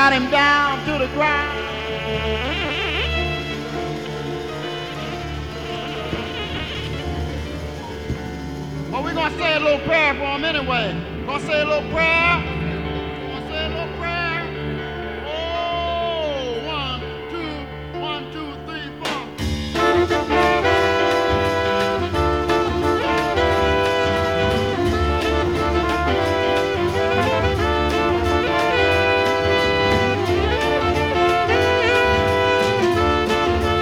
got him down to the ground. Well, we're going to say a little prayer for him anyway. We're going to say a little prayer.